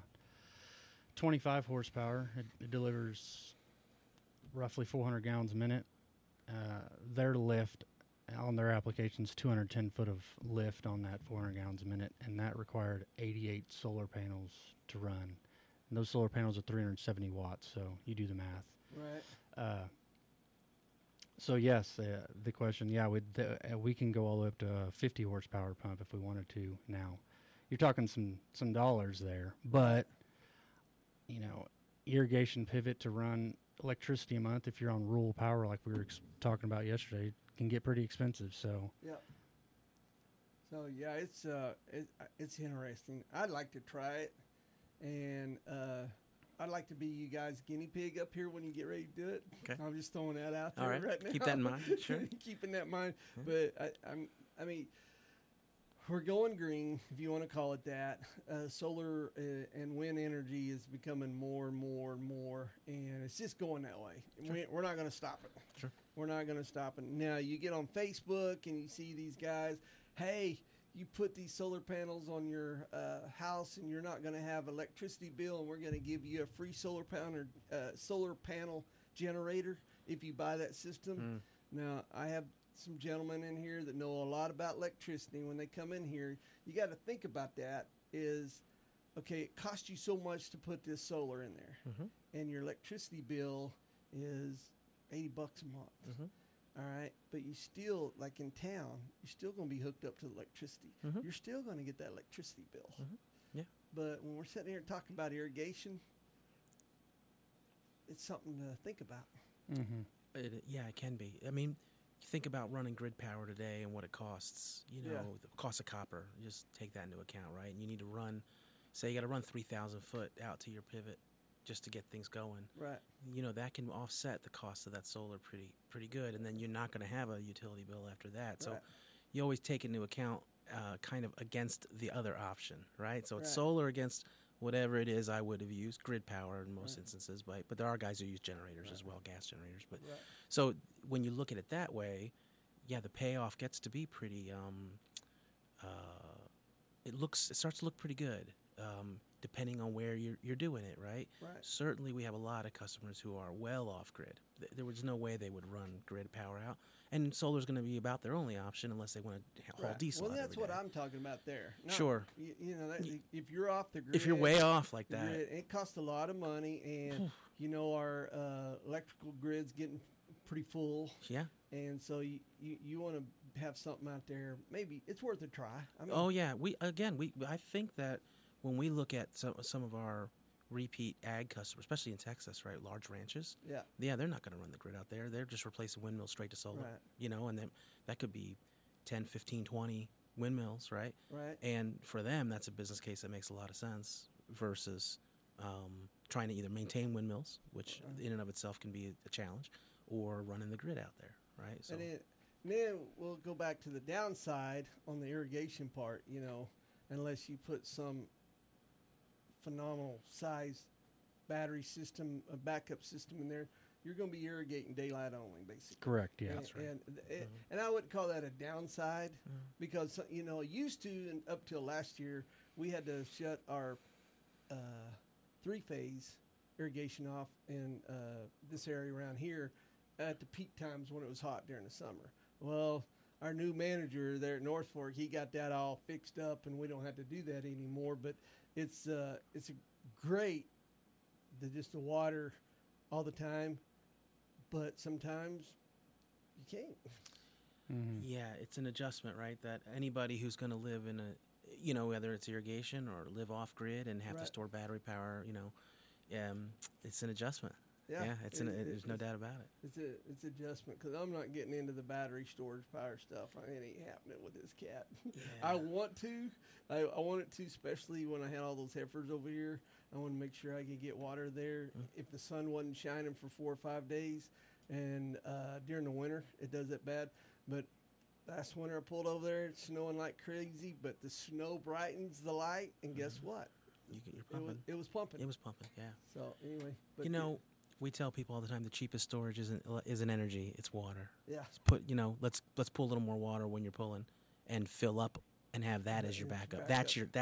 25 horsepower. It delivers roughly 400 gallons a minute. Their lift on their application is 210 foot of lift on that 400 gallons a minute, and that required 88 solar panels to run. And those solar panels are 370 watts, so you do the math. Right. So yes, the question, we can go all the way up to a 50 horsepower pump if we wanted to. Now, you're talking some dollars there, but irrigation pivot to run electricity a month if you're on rural power, like we were talking about yesterday, can get pretty expensive. So yep. So yeah, it's interesting. I'd like to try it, and I'd like to be you guys' guinea pig up here when you get ready to do it. Okay. I'm just throwing that out there all right now. Keep that in mind. Sure. Keeping that in mind. But I mean, we're going green, if you want to call it that. Solar and wind energy is becoming more and more and more, and it's just going that way. Sure. We're not going to stop it. Sure. We're not going to stop it. Now, you get on Facebook and you see these guys, hey, you put these solar panels on your house and you're not going to have electricity bill, and we're going to give you a free solar panel generator if you buy that system. Now, I have some gentlemen in here that know a lot about electricity. When they come in here, you got to think about that is, okay, it costs you so much to put this solar in there, and your electricity bill is $80 a month. All right, but you still, like in town, you're still going to be hooked up to the electricity. You're still going to get that electricity bill. Yeah. But when we're sitting here talking about irrigation, it's something to think about. Yeah, it can be. I mean, you think about running grid power today and what it costs. You know, the cost of copper. Just take that into account, right? And you need to run, say, you got to run 3,000 foot out to your pivot just to get things going. Right. You know, that can offset the cost of that solar pretty good, and then you're not going to have a utility bill after that. So you always take into account kind of against the other option, right? So it's solar against whatever it is I would have used, grid power in most instances, but there are guys who use generators as well, gas generators. But so when you look at it that way, yeah, the payoff gets to be pretty. It starts to look pretty good. Depending on where you're doing it, right? Certainly, we have a lot of customers who are well off grid. There was no way they would run grid power out, and solar's going to be about their only option unless they want to haul diesel. Well, that's what I'm talking about there. No, sure. You know, if you're off the grid, if you're way off like that, it costs a lot of money, and you know our electrical grid's getting pretty full. Yeah. And so you want to have something out there. Maybe it's worth a try. I mean, I think that. When we look at some of our repeat ag customers, especially in Texas, right, large ranches, they're not going to run the grid out there. They're just replacing windmills straight to solar, you know, and then that could be 10, 15, 20 windmills, right? Right. And for them, that's a business case that makes a lot of sense versus trying to either maintain windmills, which in and of itself can be a challenge, or running the grid out there, right? So. And then we'll go back to the downside on the irrigation part, you know, unless you put some phenomenal size battery system, a backup system in there, you're going to be irrigating daylight only, basically. Correct. Yeah, that's right. And I wouldn't call that a downside because you know, used to and up till last year, we had to shut our 3-phase irrigation off in this area around here at the peak times when it was hot during the summer. Well, our new manager there at North Fork, he got that all fixed up, and we don't have to do that anymore. But it's great to water all the time, but sometimes you can't. Yeah, it's an adjustment, right? That anybody who's going to live in a, you know, whether it's irrigation or live off grid and have to store battery power, you know, it's an adjustment. Yeah, there's no doubt about it. It's adjustment because I'm not getting into the battery storage power stuff. It ain't happening with this cat. Yeah. I want to. I want it to, especially when I had all those heifers over here. I want to make sure I can get water there. If the sun wasn't shining for 4 or 5 days, and during the winter it does that bad. But last winter I pulled over there, it's snowing like crazy, but the snow brightens the light, and guess what? You're pumping. It was pumping. It was pumping. Yeah. So anyway, you know. We tell people all the time the cheapest storage isn't energy, it's water. Yeah. Let's pull a little more water when you're pulling, and fill up, and have that as your backup. That's your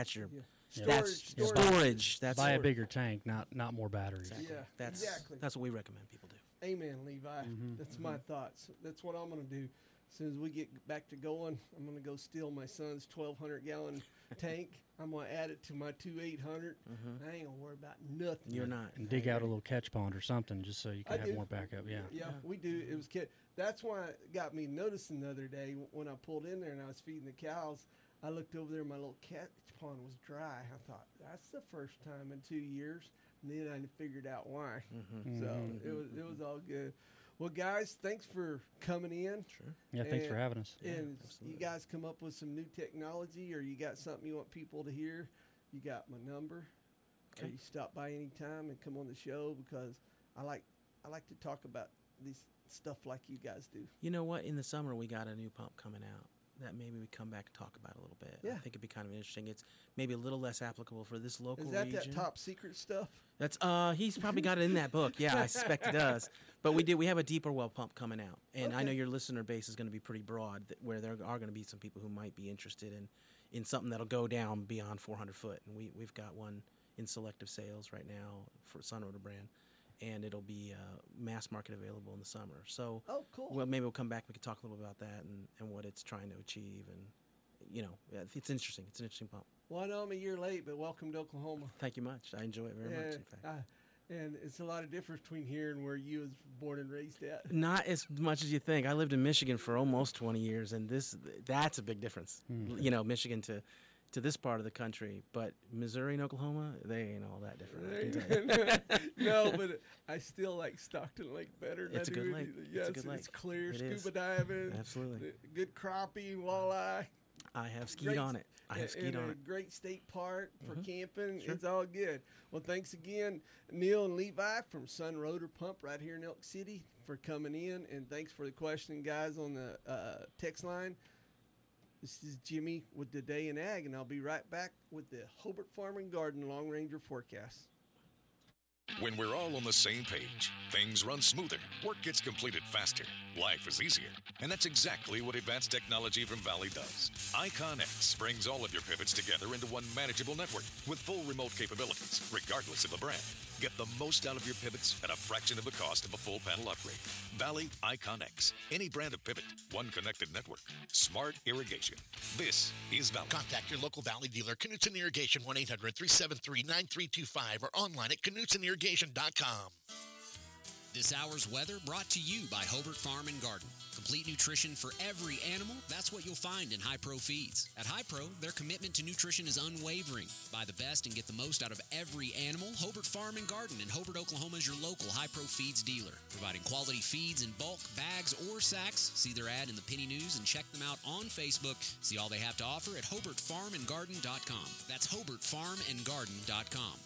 storage. That's buy a bigger tank, not more batteries. Exactly. Yeah, exactly. That's what we recommend people do. Amen, Levi. That's my thoughts. That's what I'm going to do. As soon as we get back to going, I'm going to go steal my son's 1,200-gallon tank. I'm going to add it to my 2,800. I ain't going to worry about nothing. You're not. And dig out a little catch pond or something just so you can have more backup. Yeah, we do. It was that's why it got me noticing the other day when I pulled in there and I was feeding the cows. I looked over there, my little catch pond was dry. I thought, that's the first time in 2 years. And then I figured out why. So it was all good. Well, guys, thanks for coming in. Sure. Yeah, thanks for having us. And you guys come up with some new technology, or you got something you want people to hear, you got my number. Okay. Or you stop by anytime and come on the show, because I like to talk about these stuff like you guys do. You know what? In the summer, we got a new pump coming out. that maybe we come back and talk about a little bit. Yeah. I think it'd be kind of interesting. It's maybe a little less applicable for this local Is that region. that top secret stuff? That's he's probably got it in that book. Yeah, I suspect he does. But we have a deeper well pump coming out, and I know your listener base is going to be pretty broad, where there are going to be some people who might be interested in something that'll go down beyond 400 foot, and we've got one in selective sales right now for Sunrotor brand, and it'll be mass market available in the summer. So, cool. Well, maybe we'll come back. We could talk a little bit about that and what it's trying to achieve, and it's interesting. It's an interesting pump. Well, I know I'm a year late, but welcome to Oklahoma. Thank you much. I enjoy it very much, in fact. And it's a lot of difference between here and where you was born and raised at. Not as much as you think. I lived in Michigan for almost 20 years, and that's a big difference. Michigan to this part of the country, but Missouri and Oklahoma, they ain't all that different. No, but I still like Stockton Lake better. It's a good lake. Yes, it's a good lake. It's clear, It scuba diving. Absolutely. Good crappie, walleye. I have skied on it. A great state park for camping. Sure. It's all good. Well, thanks again, Neil and Levi from Sunrotor Pump right here in Elk City for coming in. And thanks for the question, guys, on the text line. This is Jimmy with the Day in Ag, and I'll be right back with the Hobart Farm and Garden Long Ranger forecast. When we're all on the same page, things run smoother, work gets completed faster, life is easier. And that's exactly what advanced technology from Valley does. IconX brings all of your pivots together into one manageable network with full remote capabilities, regardless of the brand. Get the most out of your pivots at a fraction of the cost of a full panel upgrade. Valley IconX. Any brand of pivot, one connected network. Smart irrigation. This is Valley. Contact your local Valley dealer, Knutson Irrigation, 1-800-373-9325, or online at KnutsenIrrigation.com. This hour's weather brought to you by Hobart Farm and Garden. Complete nutrition for every animal, that's what you'll find in High Pro Feeds. At High Pro, their commitment to nutrition is unwavering. Buy the best and get the most out of every animal. Hobart Farm and Garden in Hobart, Oklahoma is your local High Pro Feeds dealer. Providing quality feeds in bulk, bags, or sacks. See their ad in the Penny News and check them out on Facebook. See all they have to offer at HobartFarmandGarden.com. That's HobartFarmandGarden.com.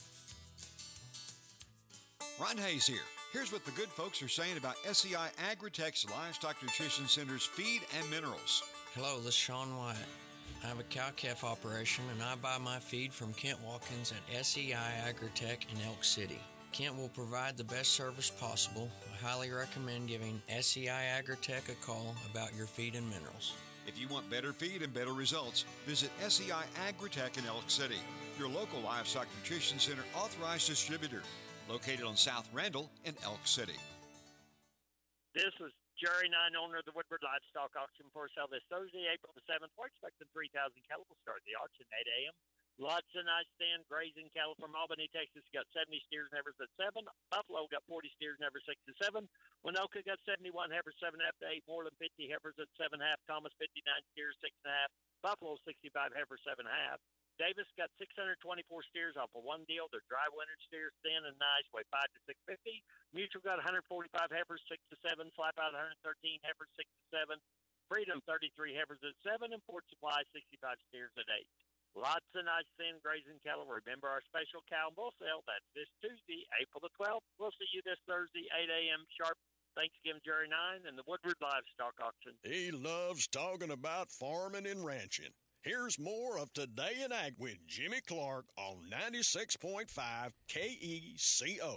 Ron Hayes here. Here's what the good folks are saying about SEI Agritech's Livestock Nutrition Center's feed and minerals. Hello, this is Sean Wyatt. I have a cow-calf operation, and I buy my feed from Kent Watkins at SEI Agritech in Elk City. Kent will provide the best service possible. I highly recommend giving SEI Agritech a call about your feed and minerals. If you want better feed and better results, visit SEI Agritech in Elk City, your local livestock nutrition center authorized distributor, located on South Randall in Elk City. This is Jerry Nine, owner of the Woodward Livestock Auction for sale this Thursday, April the 7th. We're expecting 3,000 cattle will start the auction at 8 a.m. Lots of nice stand grazing cattle from Albany, Texas. Got 70 steers and heifers at 7. Buffalo got 40 steers and heifers 6 to 7. Winoka got 71 heifers 7.5 to 8. Moreland 50 heifers at 7.5. Thomas 59 steers 6.5. Buffalo 65 heifers 7.5. Davis got 624 steers off of one deal. They're dry winter steers, thin and nice, weigh 5 to 650. Mutual got 145 heifers, 6 to 7. Slap out 113 heifers, 6 to 7. Freedom 33 heifers at 7, and Fort Supply 65 steers at 8. Lots of nice thin grazing cattle. Remember our special cow and bull sale. That's this Tuesday, April the 12th. We'll see you this Thursday, 8 a.m. sharp. Thanksgiving, Jerry Nine, and the Woodward Livestock Auction. He loves talking about farming and ranching. Here's more of Today in Ag with Jimmy Clark on 96.5 KECO.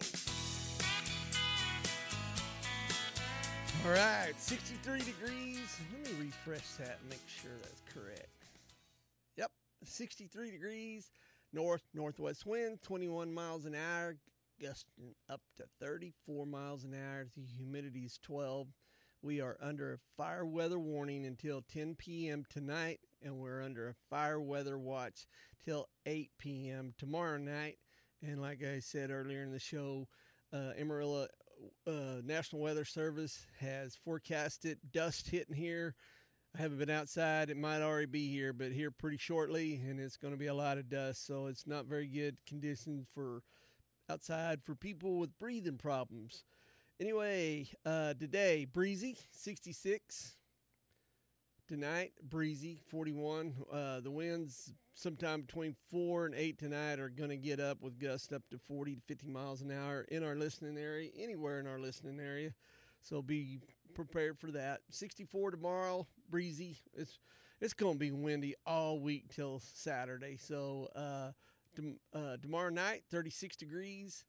All right, 63 degrees. Let me refresh that and make sure that's correct. Yep, 63 degrees. Northwest wind, 21 miles an hour, gusting up to 34 miles an hour. The humidity is 12. We are under a fire weather warning until 10 p.m. tonight, and we're under a fire weather watch till 8 p.m. tomorrow night. And like I said earlier in the show, Amarillo National Weather Service has forecasted dust hitting here. I haven't been outside. It might already be here, but here pretty shortly, and it's going to be a lot of dust, so it's not very good conditions for outside for people with breathing problems. Anyway, today, breezy, 66. Tonight, breezy, 41. The winds sometime between 4 and 8 tonight are going to get up with gusts up to 40 to 50 miles an hour in our listening area, anywhere in our listening area. So be prepared for that. 64 tomorrow, breezy. It's going to be windy all week till Saturday. So tomorrow night, 36 degrees.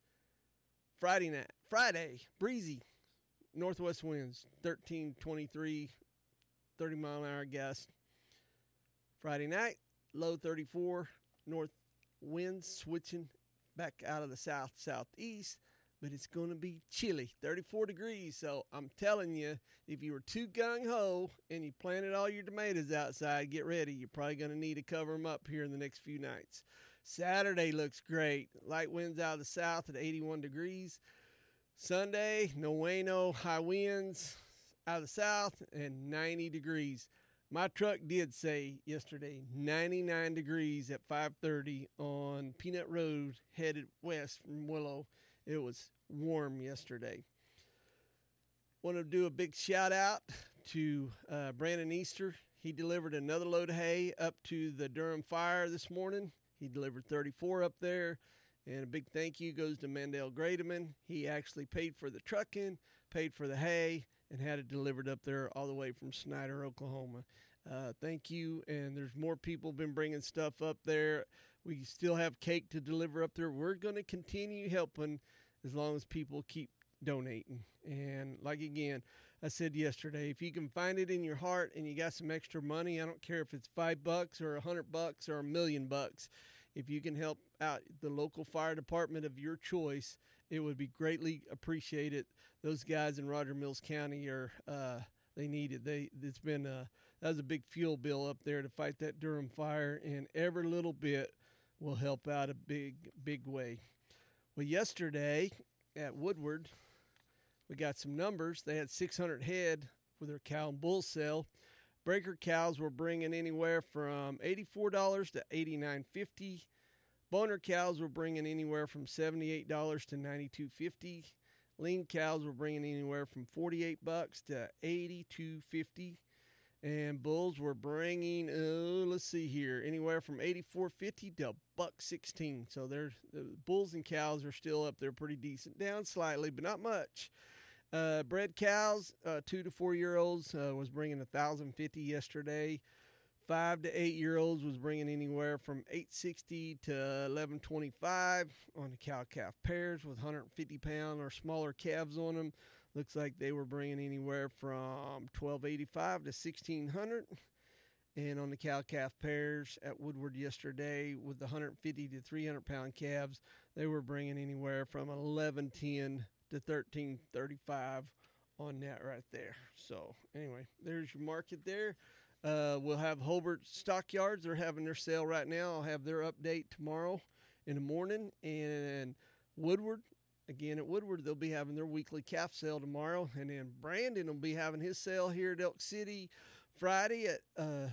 Friday, breezy. Northwest winds, 13, 23, 30 mile an hour gust. Friday night, low 34. North winds switching back out of the southeast. But it's going to be chilly, 34 degrees. So I'm telling you, if you were too gung-ho and you planted all your tomatoes outside, get ready. You're probably going to need to cover them up here in the next few nights. Saturday looks great. Light winds out of the south at 81 degrees. Sunday, no bueno, high winds out of the south and 90 degrees. My truck did say yesterday 99 degrees at 5:30 on Peanut Road headed west from Willow. It was warm yesterday. Want to do a big shout out to Brandon Easter. He delivered another load of hay up to the Durham Fire this morning. He delivered 34 up there. And a big thank you goes to Mandel Grademan. He actually paid for the trucking, paid for the hay, and had it delivered up there all the way from Snyder, Oklahoma. Thank you. And there's more people been bringing stuff up there. We still have cake to deliver up there. We're going to continue helping as long as people keep donating. And like again, I said yesterday, if you can find it in your heart and you got some extra money, I don't care if it's $5 or $100 or $1 million. If you can help out the local fire department of your choice, it would be greatly appreciated. Those guys in Roger Mills County are they need it. It's been that was a big fuel bill up there to fight that Durham fire, and every little bit will help out a big way. Well, yesterday at Woodward, we got some numbers. They had 600 head for their cow and bull sale. Breaker cows were bringing anywhere from $84 to $89.50. Boner cows were bringing anywhere from $78 to $92.50. Lean cows were bringing anywhere from $48 to $82.50. And bulls were bringing, let's see here, anywhere from $84.50 to $116. So the bulls and cows are still up there pretty decent. Down slightly, but not much. Bred cows, 2 to 4 year olds, was bringing $1,050 yesterday. 5 to 8 year olds was bringing anywhere from $860 to $1125 on the cow calf pairs with 150 pound or smaller calves on them. Looks like they were bringing anywhere from $1285 to $1600. And on the cow calf pairs at Woodward yesterday with the 150 to 300 pound calves, they were bringing anywhere from $1110 to $1335 on that right there. So anyway, there's your market there. We'll have Hobart Stockyards. They're having their sale right now. I'll have their update tomorrow in the morning. And Woodward, again at Woodward, they'll be having their weekly calf sale tomorrow. And then Brandon will be having his sale here at Elk City Friday at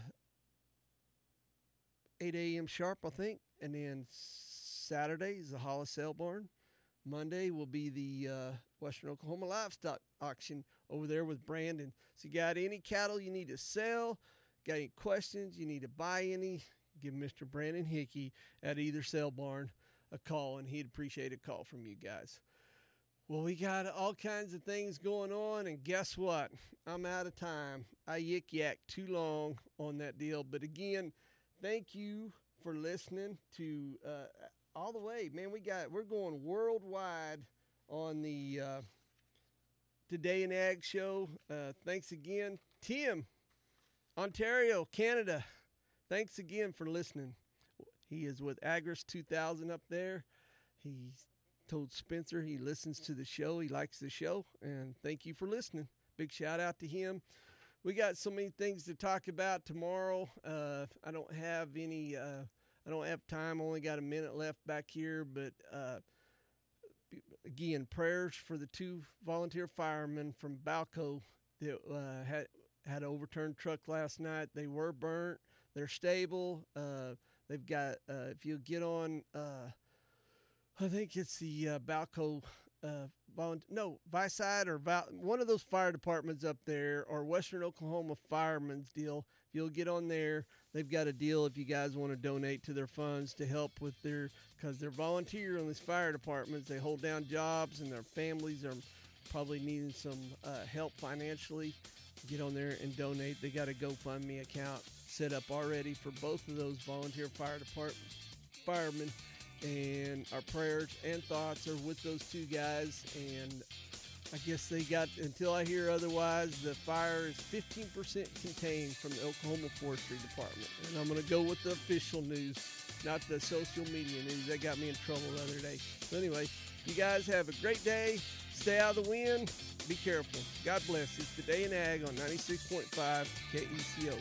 8 a.m. sharp, I think. And then Saturday is the Hollis Sale Barn. Monday will be the Western Oklahoma Livestock Auction over there with Brandon. So you got any cattle you need to sell, got any questions, you need to buy any, give Mr. Brandon Hickey at either sale barn a call, and he'd appreciate a call from you guys. Well, we got all kinds of things going on, and guess what? I'm out of time. I yak too long on that deal. But again, thank you for listening to all the way. Man, we're going worldwide on the Today in Ag show. Thanks again. Tim, Ontario, Canada, thanks again for listening. He is with Agris 2000 up there. He's told Spencer he listens to the show. He likes the show, and thank you for listening. Big shout out to him. We got so many things to talk about tomorrow. I don't have time. Only got a minute left back here, but again, prayers for the 2 volunteer firemen from Balco that had an overturned truck last night. They were burnt. They're stable. They've got, if you get on, I think it's the Balco, Viside or one of those fire departments up there, or Western Oklahoma Firemen's deal. If you'll get on there, they've got a deal if you guys want to donate to their funds to help with because they're volunteer on these fire departments. They hold down jobs and their families are probably needing some help financially, get on there and donate. They got a GoFundMe account set up already for both of those volunteer fire department firemen, and our prayers and thoughts are with those two guys. And I guess they got, until I hear otherwise, the fire is 15% contained from the Oklahoma Forestry Department. And I'm going to go with the official news, not the social media news. That got me in trouble the other day. So anyway, you guys have a great day. Stay out of the wind. Be careful. God bless. It's Today in Ag on 96.5 KECO.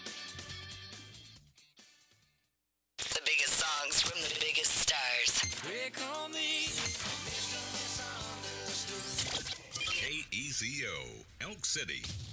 The biggest songs from the biggest stars. They call me Mr. Misunderstood. KECO, Elk City.